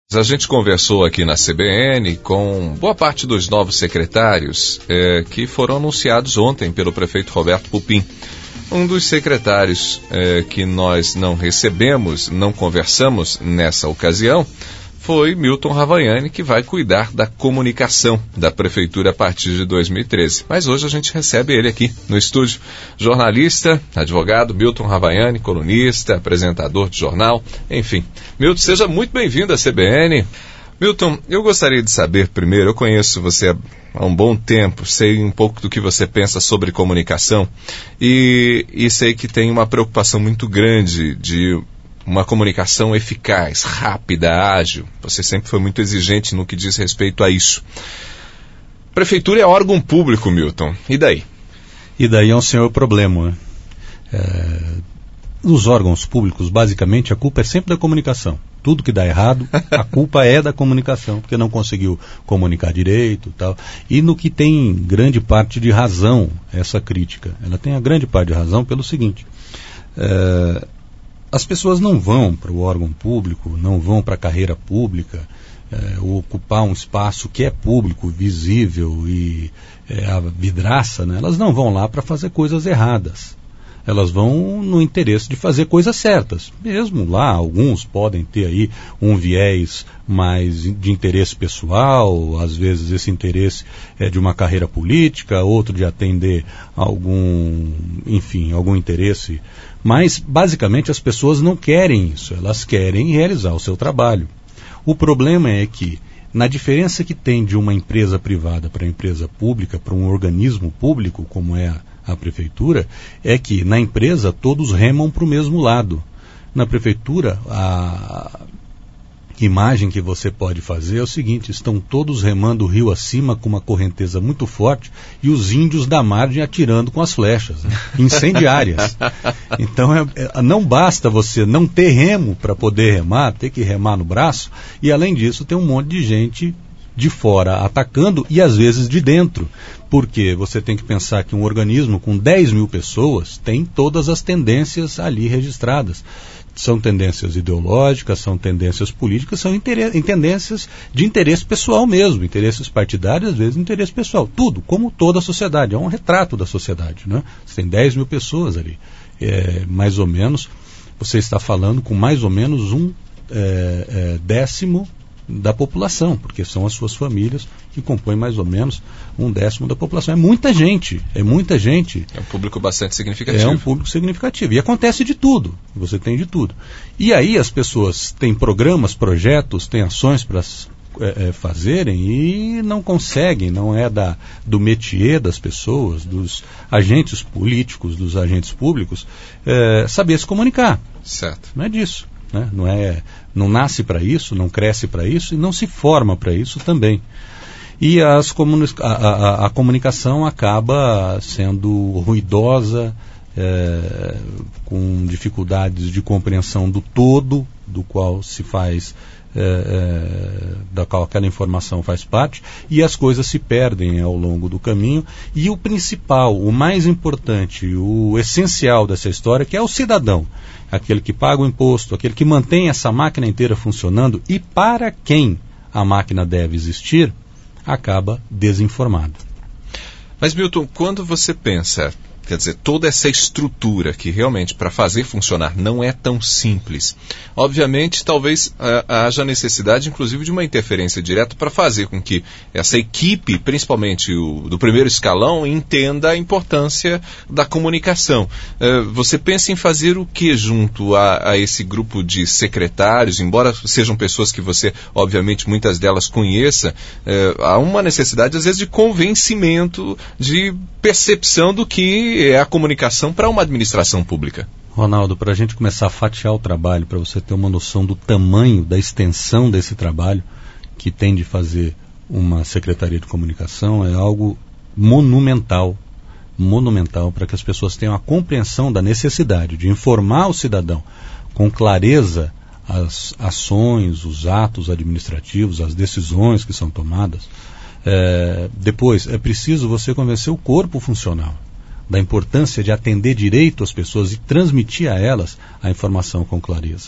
A gente conversou aqui na CBN com boa parte dos novos secretários que foram anunciados ontem pelo prefeito Roberto Pupim. Um dos secretários que nós não recebemos, não conversamos nessa ocasião, foi Milton Ravaiani, que vai cuidar da comunicação da prefeitura a partir de 2013. Mas hoje a gente recebe ele aqui no estúdio. Jornalista, advogado, Milton Ravaiani, colunista, apresentador de jornal, enfim. Milton, seja muito bem-vindo à CBN. Milton, eu gostaria de saber primeiro, eu conheço você há um bom tempo, sei um pouco do que você pensa sobre comunicação e sei que tem uma preocupação muito grande de uma comunicação eficaz, rápida, ágil. Você sempre foi muito exigente no que diz respeito a isso. Prefeitura é órgão público, Milton. E daí? E daí é um senhor problema. Nos órgãos públicos, basicamente, a culpa é sempre da comunicação. Tudo que dá errado, a culpa é da comunicação, porque não conseguiu comunicar direito e tal. E no que tem grande parte de razão essa crítica. Ela tem a grande parte de razão pelo seguinte... As pessoas não vão para o órgão público, não vão para a carreira pública, ocupar um espaço que é público, visível e a vidraça, né? Elas não vão lá para fazer coisas erradas. Elas vão no interesse de fazer coisas certas. Mesmo lá, alguns podem ter aí um viés mais de interesse pessoal, às vezes esse interesse é de uma carreira política, outro de atender algum interesse. Mas, basicamente, as pessoas não querem isso, elas querem realizar o seu trabalho. O problema é que, na diferença que tem de uma empresa privada para a empresa pública, para um organismo público, como é a prefeitura, é que na empresa todos remam para o mesmo lado. Na prefeitura, a imagem que você pode fazer é o seguinte: estão todos remando o rio acima com uma correnteza muito forte e os índios da margem atirando com as flechas, né? Incendiárias. Então não basta você não ter remo para poder remar, ter que remar no braço, e além disso tem um monte de gente de fora atacando e às vezes de dentro, porque você tem que pensar que um organismo com 10 mil pessoas tem todas as tendências ali registradas. São tendências ideológicas, são tendências políticas, são tendências de interesse pessoal mesmo, interesses partidários, às vezes interesse pessoal. Tudo, como toda a sociedade, é um retrato da sociedade, né? Você tem 10 mil pessoas ali. Mais ou menos, você está falando com mais ou menos um décimo da população, porque são as suas famílias que compõem mais ou menos um décimo da população. É muita gente, é muita gente. É um público bastante significativo. É um público significativo. E acontece de tudo, você tem de tudo. E aí as pessoas têm programas, projetos, têm ações para fazerem e não conseguem, não é do métier das pessoas, dos agentes políticos, dos agentes públicos, saber se comunicar. Certo. Não é disso. Né? Não nasce para isso, não cresce para isso e não se forma para isso também. E a comunicação acaba sendo ruidosa, com dificuldades de compreensão do todo, do qual se faz, da qual aquela informação faz parte, e as coisas se perdem ao longo do caminho. E o principal, o mais importante, o essencial dessa história, que é o cidadão, aquele que paga o imposto, aquele que mantém essa máquina inteira funcionando e para quem a máquina deve existir, acaba desinformado. Mas, Milton, quando você pensa, quer dizer, toda essa estrutura que realmente para fazer funcionar não é tão simples, obviamente talvez haja necessidade inclusive de uma interferência direta para fazer com que essa equipe, principalmente do primeiro escalão, entenda a importância da comunicação. Você pensa em fazer o que junto a esse grupo de secretários, embora sejam pessoas que você, obviamente, muitas delas conheça, há uma necessidade às vezes de convencimento, de percepção do que é a comunicação para uma administração pública. Ronaldo, para a gente começar a fatiar o trabalho, para você ter uma noção do tamanho, da extensão desse trabalho que tem de fazer uma Secretaria de Comunicação, é algo monumental para que as pessoas tenham a compreensão da necessidade de informar o cidadão com clareza as ações, os atos administrativos, as decisões que são tomadas. Depois, é preciso você convencer o corpo funcional da importância de atender direito às pessoas e transmitir a elas a informação com clareza.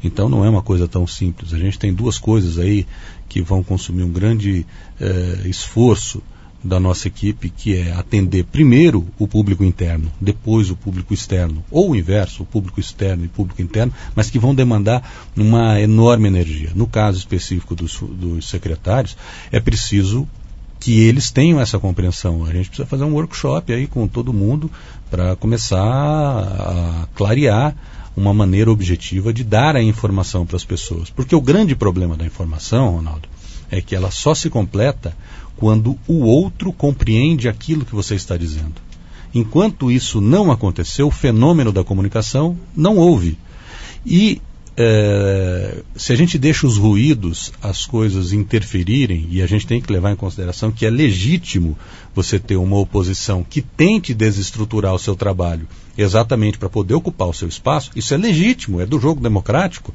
Então não é uma coisa tão simples. A gente tem duas coisas aí que vão consumir um grande esforço da nossa equipe, que é atender primeiro o público interno, depois o público externo, ou o inverso, o público externo e público interno, mas que vão demandar uma enorme energia. No caso específico dos secretários, é preciso que eles tenham essa compreensão. A gente precisa fazer um workshop aí com todo mundo para começar a clarear uma maneira objetiva de dar a informação para as pessoas. Porque o grande problema da informação, Ronaldo, é que ela só se completa quando o outro compreende aquilo que você está dizendo. Enquanto isso não aconteceu, o fenômeno da comunicação não houve. E se a gente deixa os ruídos, as coisas interferirem, e a gente tem que levar em consideração que é legítimo você ter uma oposição que tente desestruturar o seu trabalho exatamente para poder ocupar o seu espaço, isso é legítimo, é do jogo democrático,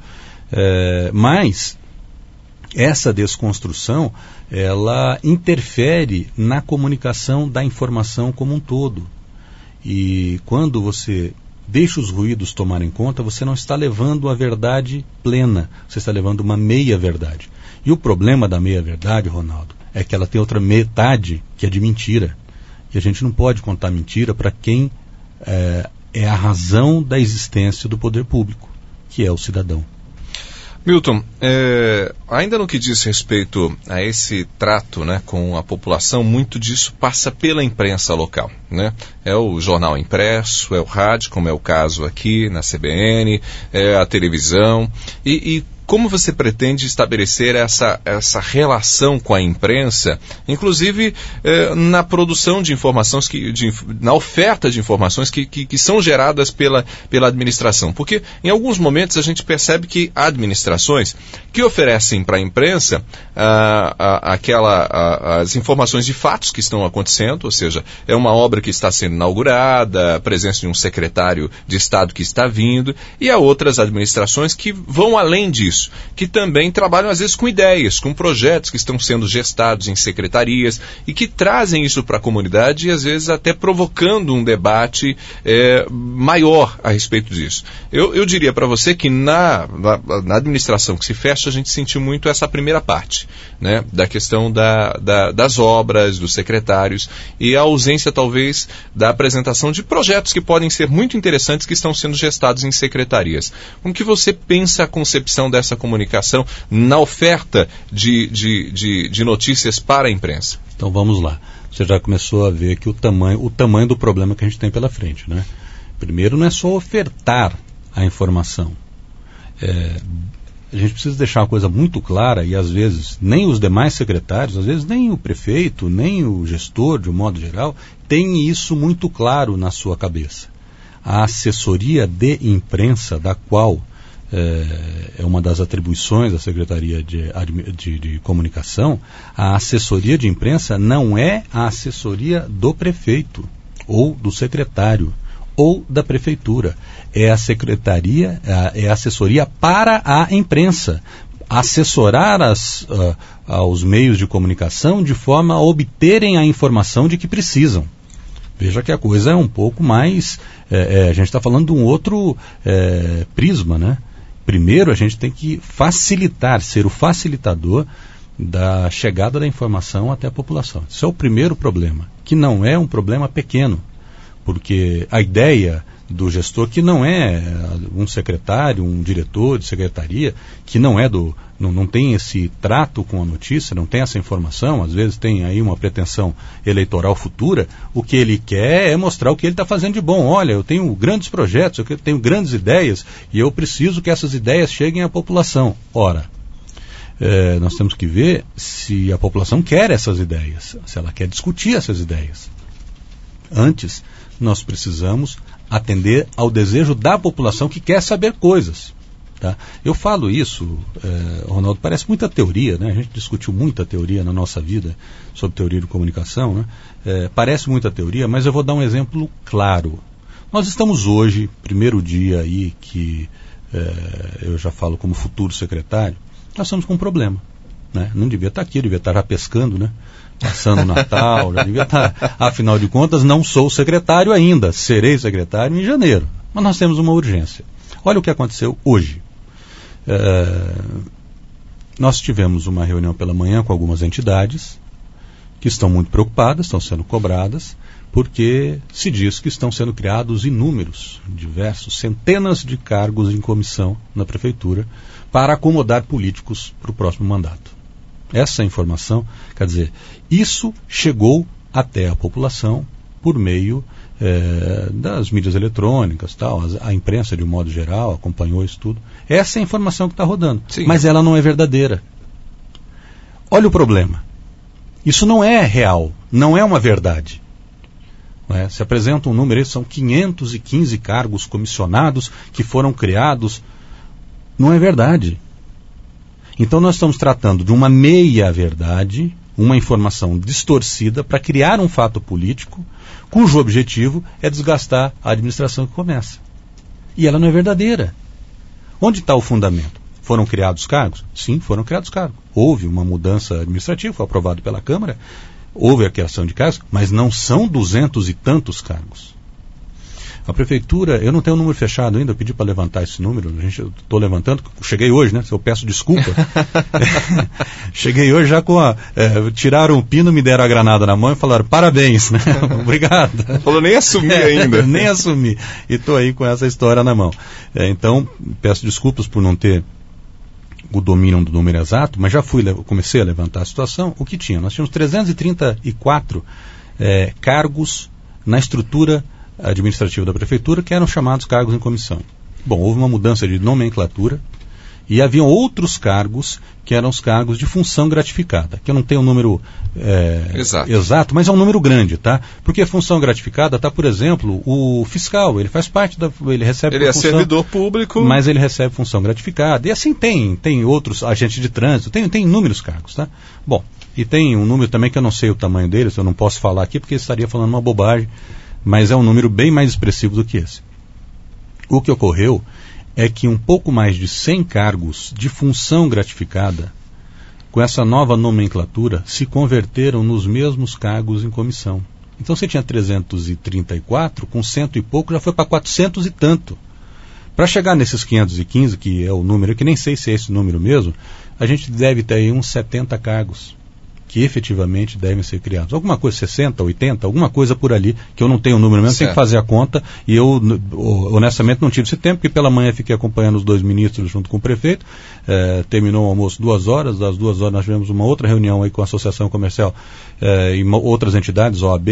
mas essa desconstrução, ela interfere na comunicação da informação como um todo. E quando você deixa os ruídos tomarem conta, você não está levando a verdade plena, você está levando uma meia-verdade. E o problema da meia-verdade, Ronaldo, é que ela tem outra metade, que é de mentira. E a gente não pode contar mentira para quem é a razão da existência do poder público, que é o cidadão. Milton, ainda no que diz respeito a esse trato, né, com a população, muito disso passa pela imprensa local, né? É o jornal impresso, é o rádio, como é o caso aqui na CBN, é a televisão. E como você pretende estabelecer essa relação com a imprensa, inclusive na produção de informações, na oferta de informações que são geradas pela administração? Porque em alguns momentos a gente percebe que há administrações que oferecem para a imprensa as informações de fatos que estão acontecendo, ou seja, é uma obra que está sendo inaugurada, a presença de um secretário de Estado que está vindo, e há outras administrações que vão além disso, que também trabalham às vezes com ideias, com projetos que estão sendo gestados em secretarias e que trazem isso para a comunidade e às vezes até provocando um debate maior a respeito disso. Eu diria para você que na administração que se fecha, a gente sentiu muito essa primeira parte, né, da questão das obras, dos secretários e a ausência talvez da apresentação de projetos que podem ser muito interessantes que estão sendo gestados em secretarias. Como que você pensa a concepção dessa comunicação na oferta de notícias para a imprensa? Então vamos lá. Você já começou a ver que o tamanho do problema que a gente tem pela frente, né? Primeiro, não é só ofertar a informação. A gente precisa deixar uma coisa muito clara, e às vezes nem os demais secretários, às vezes nem o prefeito, nem o gestor, de um modo geral, tem isso muito claro na sua cabeça. A assessoria de imprensa, da qual é uma das atribuições da Secretaria de Comunicação, a assessoria de imprensa não é a assessoria do prefeito, ou do secretário, ou da prefeitura. É a secretaria, é a assessoria para a imprensa. Assessorar aos meios de comunicação de forma a obterem a informação de que precisam. Veja que a coisa é um pouco mais... a gente está falando de um outro prisma, né? Primeiro, a gente tem que facilitar, ser o facilitador da chegada da informação até a população. Isso é o primeiro problema, que não é um problema pequeno, porque a ideia do gestor, que não é um secretário, um diretor de secretaria, que não tem esse trato com a notícia, não tem essa informação, às vezes tem aí uma pretensão eleitoral futura, o que ele quer é mostrar o que ele está fazendo de bom. Olha, eu tenho grandes projetos, eu tenho grandes ideias, e eu preciso que essas ideias cheguem à população. Ora, nós temos que ver se a população quer essas ideias, se ela quer discutir essas ideias. Antes, nós precisamos atender ao desejo da população que quer saber coisas. Tá? Eu falo isso, Ronaldo, parece muita teoria, né? A gente discutiu muita teoria na nossa vida sobre teoria de comunicação, né? Parece muita teoria, mas eu vou dar um exemplo claro. Nós estamos hoje, primeiro dia aí que eu já falo como futuro secretário, nós estamos com um problema, né? Não devia estar aqui, devia estar já pescando, né? Passando o Natal, já devia estar. Afinal de contas, não sou secretário ainda, serei secretário em janeiro. Mas nós temos uma urgência. Olha o que aconteceu hoje. Nós tivemos uma reunião pela manhã com algumas entidades que estão muito preocupadas, estão sendo cobradas, porque se diz que estão sendo criados inúmeros, diversos, centenas de cargos em comissão na prefeitura para acomodar políticos para o próximo mandato. Essa informação, quer dizer, isso chegou até a população por meio das mídias eletrônicas, tal, a imprensa de um modo geral acompanhou isso tudo. Essa é a informação que está rodando, sim, mas ela não é verdadeira. Olha o problema. Isso não é real, não é uma verdade. Se apresenta um número, são 515 cargos comissionados que foram criados. Não é verdade. Então nós estamos tratando de uma meia-verdade, uma informação distorcida para criar um fato político cujo objetivo é desgastar a administração que começa. E ela não é verdadeira. Onde está o fundamento? Foram criados cargos? Sim, foram criados cargos. Houve uma mudança administrativa, foi aprovado pela Câmara, houve a criação de cargos, mas não são 200 e tantos cargos. A prefeitura, eu não tenho o número fechado ainda, eu pedi para levantar esse número, eu estou levantando, cheguei hoje, né? Eu peço desculpa. Cheguei hoje já com tiraram o pino, me deram a granada na mão e falaram, parabéns, né? Obrigado. Falou, nem assumi ainda. Nem assumi. E estou aí com essa história na mão. Então, peço desculpas por não ter o domínio do número exato, mas já comecei a levantar a situação. O que tinha? Nós tínhamos 334 cargos na estrutura administrativa da prefeitura, que eram chamados cargos em comissão. Bom, houve uma mudança de nomenclatura e haviam outros cargos que eram os cargos de função gratificada, que eu não tenho o número exato, mas é um número grande, tá? Porque a função gratificada está, por exemplo, o fiscal, ele faz parte ele recebe ele função, servidor público, mas ele recebe função gratificada, e assim tem outros agentes de trânsito, tem inúmeros cargos, tá? Bom, e tem um número também que eu não sei o tamanho deles, eu não posso falar aqui porque estaria falando uma bobagem, mas é um número bem mais expressivo do que esse. O que ocorreu é que um pouco mais de 100 cargos de função gratificada, com essa nova nomenclatura, se converteram nos mesmos cargos em comissão. Então você tinha 334, com 100 e pouco já foi para 400 e tanto. Para chegar nesses 515, que é o número, que nem sei se é esse número mesmo, a gente deve ter aí uns 70 cargos que efetivamente devem ser criados. Alguma coisa, 60, 80, alguma coisa por ali, que eu não tenho o número mesmo, tenho que fazer a conta, e eu honestamente não tive esse tempo, porque pela manhã fiquei acompanhando os dois ministros junto com o prefeito, terminou o almoço 2 horas, das 2 horas nós tivemos uma outra reunião aí com a Associação Comercial e outras entidades, OAB,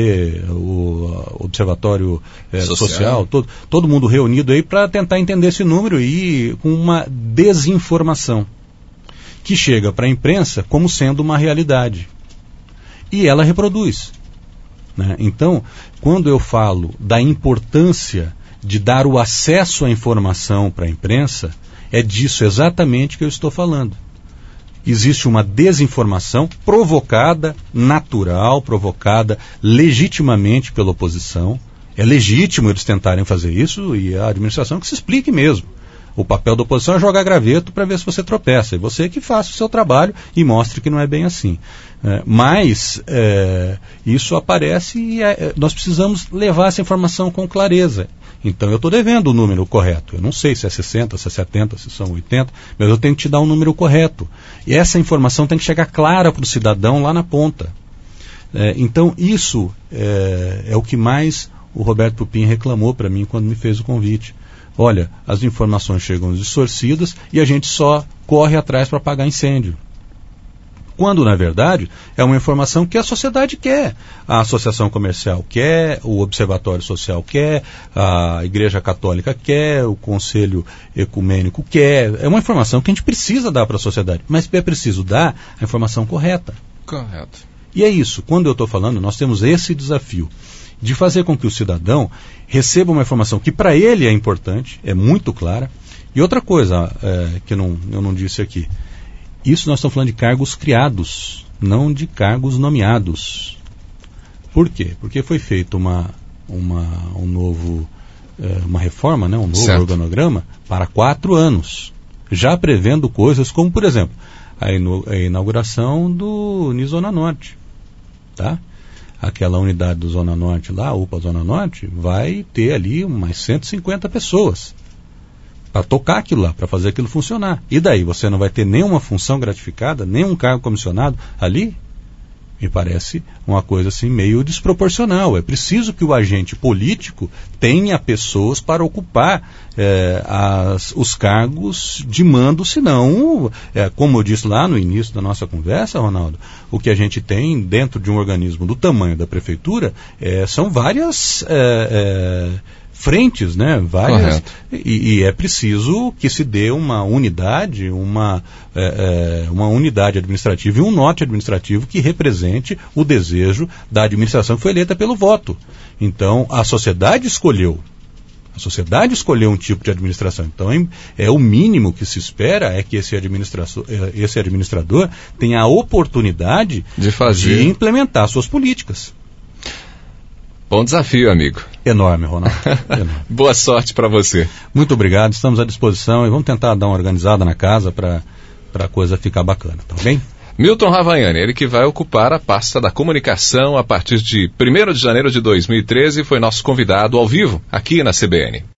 o Observatório Social, todo mundo reunido aí para tentar entender esse número e com uma desinformação que chega para a imprensa como sendo uma realidade. E ela reproduz. Né? Então, quando eu falo da importância de dar o acesso à informação para a imprensa, é disso exatamente que eu estou falando. Existe uma desinformação provocada, natural, provocada legitimamente pela oposição. É legítimo eles tentarem fazer isso e a administração que se explique mesmo. O papel da oposição é jogar graveto para ver se você tropeça. E você que faça o seu trabalho e mostre que não é bem assim. Mas isso aparece e nós precisamos levar essa informação com clareza. Então eu estou devendo o número correto. Eu não sei se é 60, se é 70, se são 80, mas eu tenho que te dar um número correto. E essa informação tem que chegar clara para o cidadão lá na ponta. Então isso é o que mais o Roberto Pupim reclamou para mim quando me fez o convite. Olha, as informações chegam distorcidas e a gente só corre atrás para apagar incêndio. Quando, na verdade, é uma informação que a sociedade quer. A Associação Comercial quer, o Observatório Social quer, a Igreja Católica quer, o Conselho Ecumênico quer. É uma informação que a gente precisa dar para a sociedade, mas é preciso dar a informação correta. Correto. E é isso, quando eu estou falando, nós temos esse desafio de fazer com que o cidadão receba uma informação que para ele é importante, é muito clara. E outra coisa que eu não disse aqui, isso nós estamos falando de cargos criados, não de cargos nomeados. Por quê? Porque foi feita uma reforma, né, um novo organograma para 4 anos, já prevendo coisas como, por exemplo, a inauguração do Nizona Norte, tá? Aquela unidade do Zona Norte lá, a UPA Zona Norte, vai ter ali umas 150 pessoas. para tocar aquilo lá, para fazer aquilo funcionar. E daí, você não vai ter nenhuma função gratificada, nenhum cargo comissionado ali? Me parece uma coisa assim meio desproporcional. É preciso que o agente político tenha pessoas para ocupar os cargos de mando, senão, como eu disse lá no início da nossa conversa, Ronaldo, o que a gente tem dentro de um organismo do tamanho da prefeitura são várias frentes, né? Várias, e é preciso que se dê uma unidade, uma unidade administrativa e um norte administrativo que represente o desejo da administração que foi eleita pelo voto. Então, a sociedade escolheu um tipo de administração. Então, o mínimo que se espera é que esse administrador tenha a oportunidade de implementar suas políticas. Bom desafio, amigo. Enorme, Ronaldo. Enorme. Boa sorte para você. Muito obrigado, estamos à disposição e vamos tentar dar uma organizada na casa para a coisa ficar bacana, tá bem? Milton Ravaiani, ele que vai ocupar a pasta da comunicação a partir de 1º de janeiro de 2013, foi nosso convidado ao vivo aqui na CBN.